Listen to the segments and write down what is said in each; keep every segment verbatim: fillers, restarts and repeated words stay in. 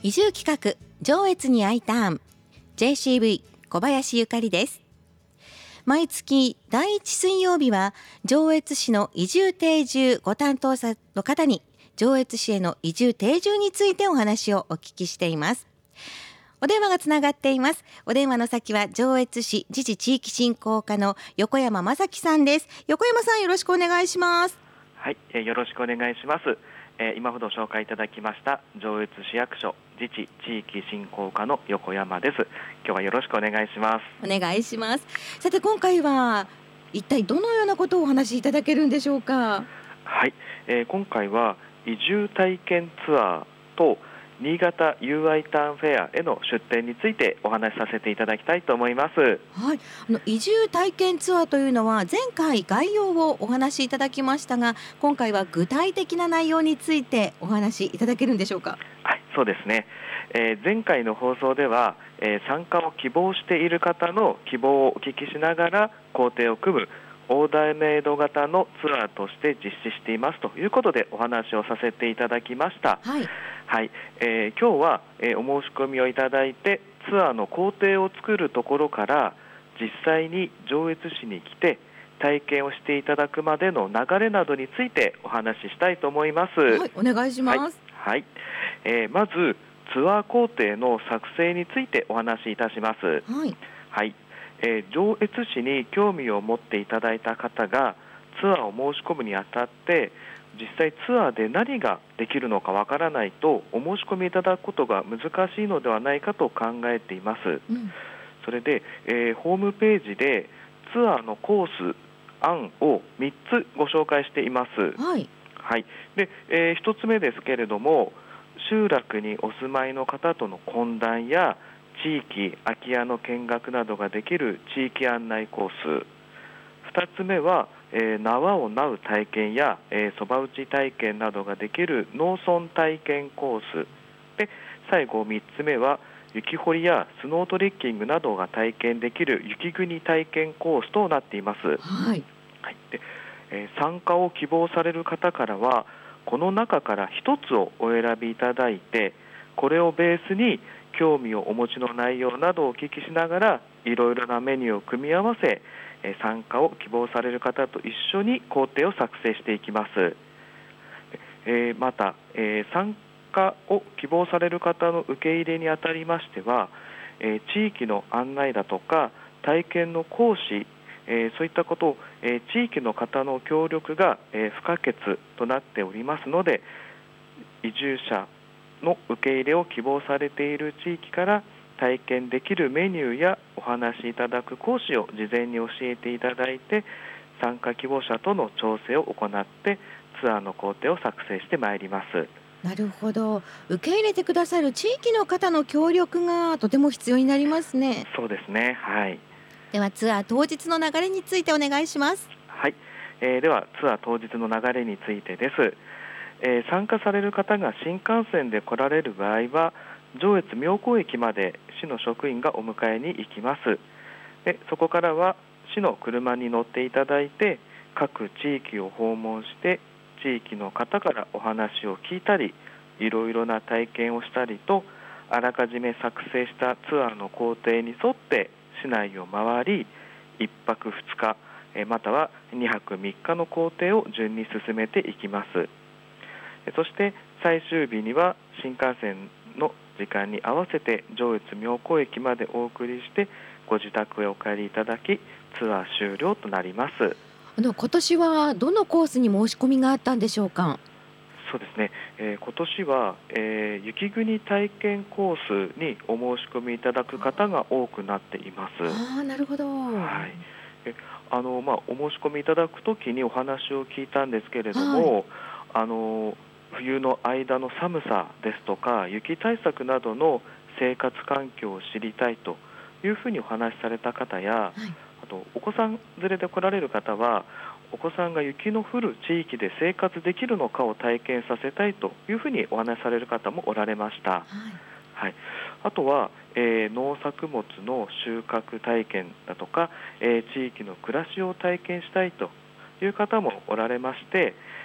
移住企画上越に I ターン ジェーシーブイ 小林ゆかりです。毎月だいいち水曜日は上越市の移住定住ご担当者の方に上越市への移住定住についてお話をお聞きしています。お電話がつながっています。お電話の先は上越市自治地域振興課の横山正樹さんです。横山さん、よろしくお願いします。 はい、えー、よろしくお願いします。えー、今ほど紹介いただきました上越市役所自治地域振興課の横山です。今日はよろしくお願いします。 お願いします。さて、今回は一体どのようなことをお話しいただけるんでしょうか。 はい、えー、今回は移住体験ツアーと新潟 ユーアイ ターンフェアへの出展についてお話しさせていただきたいと思います。 はい、あの移住体験ツアーというのは前回概要をお話しいただきましたが、今回は具体的な内容についてお話しいただけるんでしょうか。 はい、そうですね。えー、前回の放送では、えー、参加を希望している方の希望をお聞きしながら工程を組むオーダーメイド型のツアーとして実施していますということでお話をさせていただきました。 はい、 はい、えー、今日は、えー、お申し込みをいただいてツアーの工程を作るところから実際に上越市に来て体験をしていただくまでの流れなどについてお話ししたいと思います。 はい、お願いします。 はい、はい、えー、まずツアー工程の作成についてお話しいたします。 はい、 はい、えー、上越市に興味を持っていただいた方がツアーを申し込むにあたって実際ツアーで何ができるのかわからないとお申し込みいただくことが難しいのではないかと考えています。うん、それで、えー、ホームページでツアーのコース案をみっつご紹介しています。 はい、 はい、で、えー、ひとつめですけれども、集落にお住まいの方との懇談や地域空き家の見学などができる地域案内コース。ふたつめは、えー、縄を縄う体験やそば、えー、打ち体験などができる農村体験コースで、最後みっつめは雪掘りやスノートレッキングなどが体験できる雪国体験コースとなっています。 はい、 はい、で、えー、参加を希望される方からはこの中からひとつをお選びいただいて、これをベースに興味をお持ちの内容などをお聞きしながらいろいろなメニューを組み合わせ、えー、参加を希望される方と一緒に工程を作成していきます。えー、また、えー、参加を希望される方の受け入れにあたりましては、えー、地域の案内だとか体験の講師、えー、そういったことを、えー、地域の方の協力が、えー、不可欠となっておりますので、移住者の受け入れを希望されている地域から体験できるメニューやお話しいただく講師を事前に教えていただいて、参加希望者との調整を行ってツアーの工程を作成してまいります。 なるほど。受け入れてくださる地域の方の協力がとても必要になりますね。 そうですね。はい。 ではツアー当日の流れについてお願いします。 はい、えー、ではツアー当日の流れについてです。えー、参加される方が新幹線で来られる場合は上越妙高駅まで市の職員がお迎えに行きます。でそこからは市の車に乗っていただいて各地域を訪問して地域の方からお話を聞いたりいろいろな体験をしたりと、あらかじめ作成したツアーの工程に沿って市内を回りいっぱくふつかまたはにはくみっかの工程を順に進めていきます。そして最終日には新幹線の時間に合わせて上越妙高駅までお送りしてご自宅へお帰りいただきツアー終了となります。 あの今年はどのコースに申し込みがあったんでしょうか。 そうですね、えー、今年は、えー、雪国体験コースにお申し込みいただく方が多くなっています。 ああ、なるほど。 はい、えあのまあ、お申し込みいただくときにお話を聞いたんですけれども、はい、あの冬の間の寒さですとか雪対策などの生活環境を知りたいというふうにお話しされた方や、はい、あとお子さん連れで来られる方はお子さんが雪の降る地域で生活できるのかを体験させたいというふうにお話しされる方もおられました。はいはい、あとは、えー、農作物の収穫体験だとか、えー、地域の暮らしを体験したいという方もおられまして、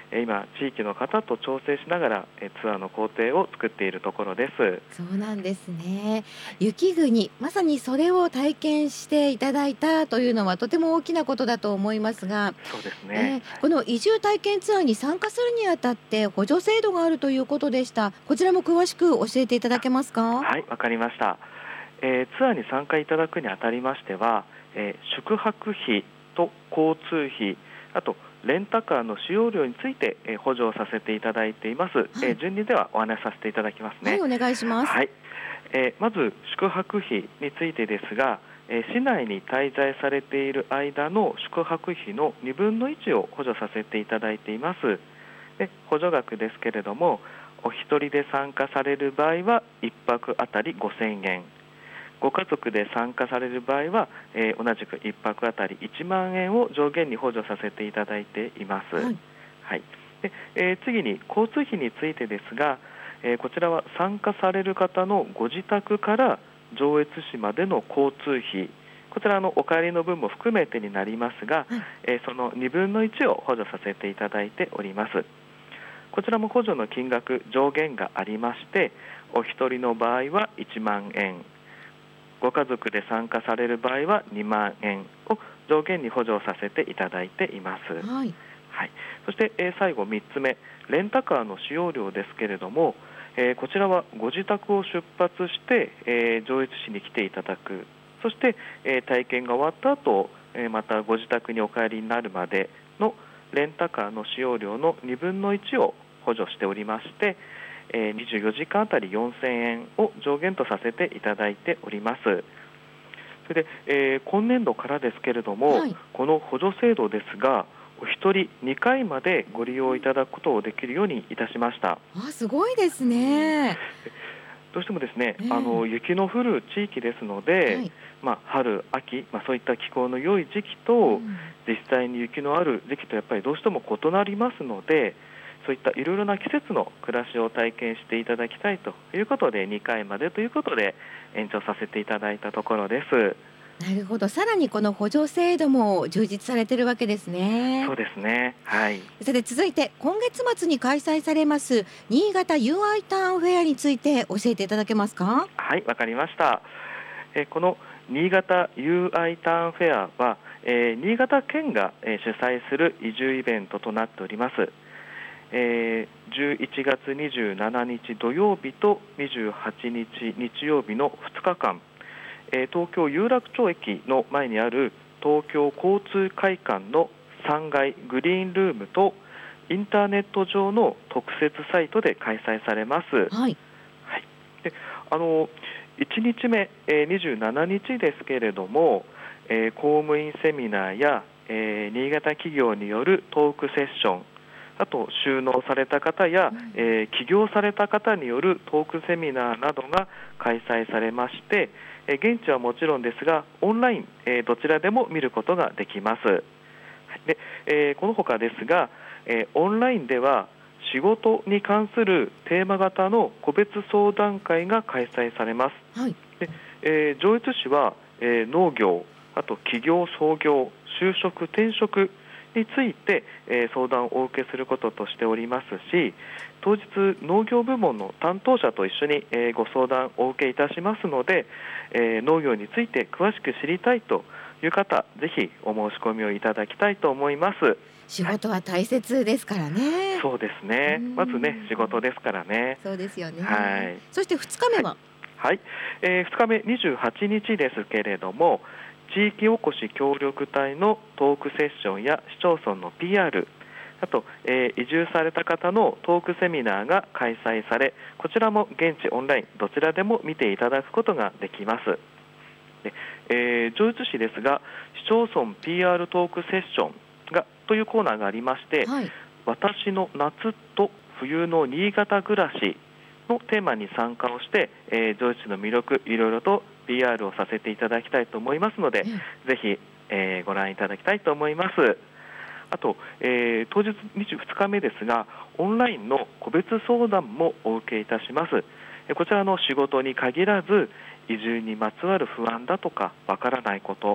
え今地域の方と調整しながらえツアーの工程を作っているところです。 そうなんですね。雪国、まさにそれを体験していただいたというのはとても大きなことだと思いますが、 そうですえね。はい。 ーこの移住体験ツアーに参加するにあたって補助制度があるということでした。こちらも詳しく教えていただけますか？ はい、わかりました。えーツアーに参加いただくにあたりましては、えー宿泊費と交通費、あとレンタカーの使用料について、えー補助をさせていただいています。 はい。 えー順にではお話しさせていただきますはい、 ね。 お願いします。 はい。えーまず宿泊費についてですが、えー市内に滞在されている間の宿泊費のにぶんのいちを補助させていただいています。で補助額ですけれども、お一人で参加される場合はいっぱくあたりごせんえん、ご家族で参加される場合は、えー同じくいっぱくあたりいちまん円を上限に補助させていただいています。 はい。 はい。で、えー次に交通費についてですが、えーこちらは参加される方のご自宅から上越市までの交通費、こちらのお帰りの分も含めてになりますが、 はい。 えーそのにぶんのいちを補助させていただいております。こちらも補助の金額上限がありまして、お一人の場合はいちまん円、ご家族で参加される場合はにまん円を上限に補助させていただいています。 はい。 はい、そして、えー最後みっつめ、レンタカーの使用料ですけれども、えーこちらはご自宅を出発して、えー上越市に来ていただく、そして、えー体験が終わった後、えーまたご自宅にお帰りになるまでのレンタカーの使用料のにぶんのいちを補助しておりまして、えーにじゅうよじかんあたりよんせんえんを上限とさせていただいております。それで、えー今年度からですけれども、 はい。 この補助制度ですが、お一人にかいまでご利用いただくことをできるようにいたしました。 あ、すごいですね。 どうしてもですね、 えあのえ。 雪の降る地域ですので、 はい。 まあ、春、秋、まあ、そういった気候の良い時期と、 うん。 実際に雪のある時期とやっぱりどうしても異なりますので、そういったいろいろな季節の暮らしを体験していただきたいということで、にかいまでということで延長させていただいたところです。 なるほど。さらにこの補助制度も充実されてるわけですね。 そうですね。はい。 さて続いて今月末に開催されます新潟 ユーアイ ターンフェアについて教えていただけますか？ はい、わかりました。えーこの新潟 ユーアイ ターンフェアは、えー新潟県が、えー主催する移住イベントとなっております。えーじゅういちがつにじゅうしちにち土曜日とにじゅうはちにち日曜日のふつかかん、えー東京有楽町駅の前にある東京交通会館のさんがいグリーンルームとインターネット上の特設サイトで開催されます。 はい。 はい、であのいちにちめ、えーにじゅうしちにちですけれども、えー公務員セミナーや、えー新潟企業によるトークセッション、あと就農された方や、 うん。 えー起業された方によるトークセミナーなどが開催されまして、えー現地はもちろんですがオンライン、えーどちらでも見ることができます。で、えーこの他ですが、えーオンラインでは仕事に関するテーマ型の個別相談会が開催されます。 はい。 で、えー上越市は、えー農業、あと企業創業、就職転職について、えー相談をお受けすることとしておりますし、当日農業部門の担当者と一緒に、えーご相談をお受けいたしますので、えー農業について詳しく知りたいという方、ぜひお申し込みをいただきたいと思います。 仕事は大切ですからね。 そうですうね。まずね、 ん。 仕事ですからね。 そうですよね。 はい。 そしてふつかめはい。 は？ はい。えー、ふつかめにじゅうはちにちですけれども、地域おこし協力隊のトークセッションや市町村の ピーアール、あと、えー移住された方のトークセミナーが開催され、こちらも現地オンラインどちらでも見ていただくことができます。で、えー上越市ですが、市町村 ピーアール トークセッションがというコーナーがありまして、 はい。 私の夏と冬の新潟暮らしのテーマに参加をして、えー上越市の魅力いろいろと ピーアール をさせていただきたいと思いますので、 ええ。 ぜひ、えーご覧いただきたいと思います。あと、えー当日にじゅうににちめですが、オンラインの個別相談もお受けいたします。えーこちらの仕事に限らず、移住にまつわる不安だとかわからないこと、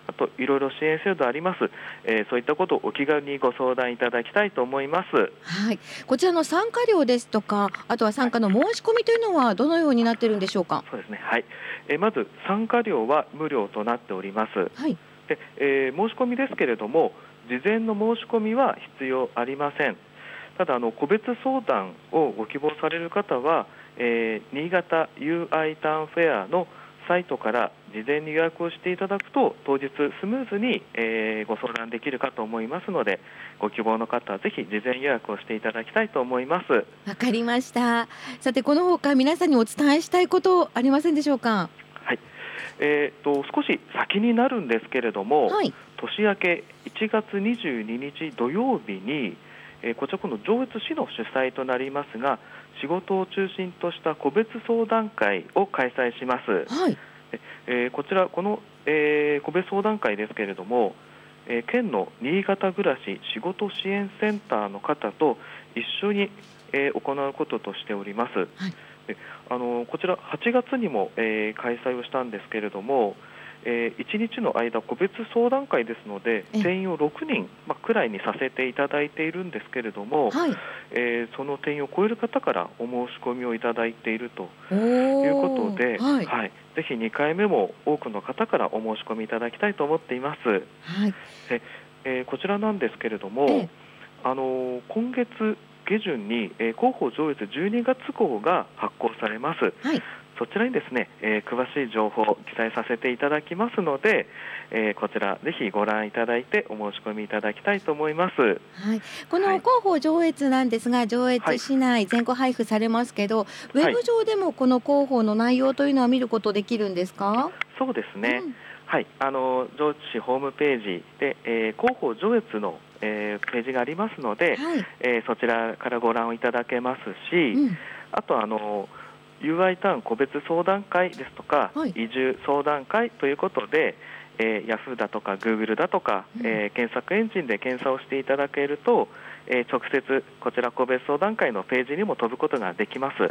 あといろいろ支援制度あります、えー、そういったことをお気軽にご相談いただきたいと思います。 はい、こちらの参加料ですとか、あとは参加の申し込みというのはどのようになっているんでしょうか。 そうですね、はい、えー、まず参加料は無料となっております。 はい、 で、えー、申し込みですけれども、事前の申し込みは必要ありません。ただあの個別相談をご希望される方は、えー、新潟 ユーアイ ターンフェアのサイトから事前に予約をしていただくと当日スムーズに、えー、ご相談できるかと思いますので、ご希望の方はぜひ事前予約をしていただきたいと思います。 わかりました。さてこの他皆さんにお伝えしたいことありませんでしょうか。 はい、えー、と少し先になるんですけれども、 はい、 年明けいちがつにじゅうににち土曜日に、えー、こちらこの上越市の主催となりますが、仕事を中心とした個別相談会を開催します。 はい、 えー、こちらこの、えー、個別相談会ですけれども、えー、県の新潟暮らし仕事支援センターの方と一緒に、えー、行うこととしております。はい、であのこちらはちがつにも、えー、開催をしたんですけれども、えー、いちにちの間個別相談会ですので定員をろくにん、まあ、くらいにさせていただいているんですけれども、 はい、 えー、その定員を超える方からお申し込みをいただいているということで、 はいはい、ぜひにかいめも多くの方からお申し込みいただきたいと思っています。 はい、 でえー、こちらなんですけれども、 ええ、 あの今月下旬に、えー、広報上越じゅうにがつ号が発行されます。 はい、 そちらにですね、えー、詳しい情報を記載させていただきますので、えー、こちらぜひご覧いただいてお申し込みいただきたいと思います。 はい、この広報上越なんですが、上越市内全国配布されますけど、はい、ウェブ上でもこの広報の内容というのは見ることできるんですか。 そうですね、 うん、 はい、あの上越市ホームページで、えー、広報上越の、えー、ページがありますので、はい、えー、そちらからご覧いただけますし、うん、あとあのユーアイ ターン個別相談会ですとか、はい、移住相談会ということで、えー、Yahoo だとか Google だとか、うん、えー、検索エンジンで検索をしていただけると、えー、直接こちら個別相談会のページにも飛ぶことができます。はい、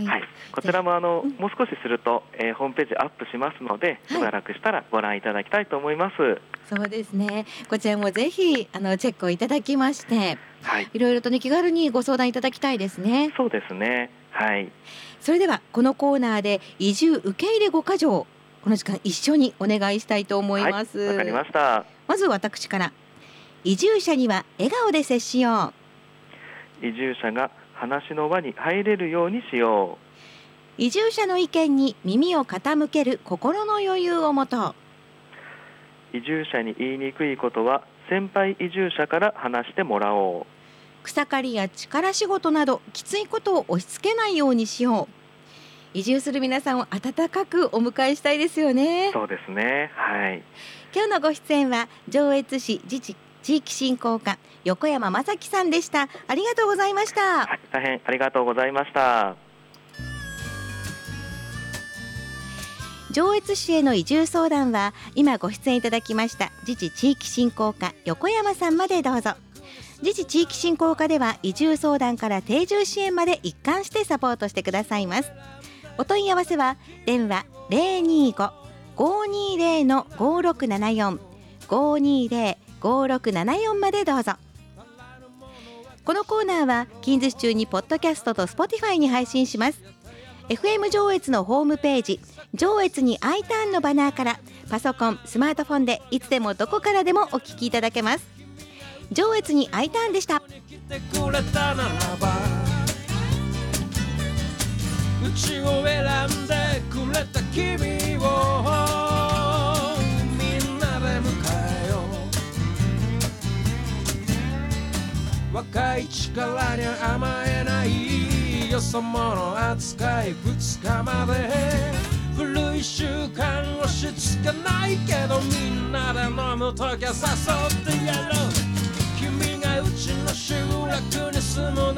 はい、こちらもあの、うん、もう少しすると、えー、ホームページアップしますので、しばらくしたらご覧いただきたいと思います。はい、 そうですね、こちらもぜひあのチェックをいただきまして、はい、いろいろと、ね、気軽にご相談いただきたいですね。 そうですね、はい、 それではこのコーナーで移住受け入れごか条、この時間一緒にお願いしたいと思います。 はい、わかりました。 まず私から、移住者には笑顔で接しよう。移住者が話の輪に入れるようにしよう。移住者の意見に耳を傾ける心の余裕をもとう。移住者に言いにくいことは先輩移住者から話してもらおう。 草刈りや力仕事などきついことを押し付けないようにしよう。移住する皆さんを温かくお迎えしたいですよね。 そうですね、はい、 今日のご出演は上越市自治地域振興課横山正樹さんでした。ありがとうございました。 はい、大変ありがとうございました。 上越市への移住相談は今ご出演いただきました自治地域振興課横山さんまでどうぞ。自治地域振興課では移住相談から定住支援まで一貫してサポートしてくださいます。お問い合わせは電話 ゼロにーご ごーにーゼロ のごろくななよん ごーにーゼロ ごろくななよんまでどうぞ。このコーナーは近日中にポッドキャストと Spotify に配信します。 エフエム 上越のホームページ上越に I ターンのバナーからパソコン、スマートフォンでいつでもどこからでもお聞きいただけます。上越に I ターンでした。うちを選んでくれた君をみんなで迎えよう。若い力に甘えないよそ者扱いふつかまで古い習慣押し付けないけどみんなで飲むときは誘ってやろう。君がうちの集落に住む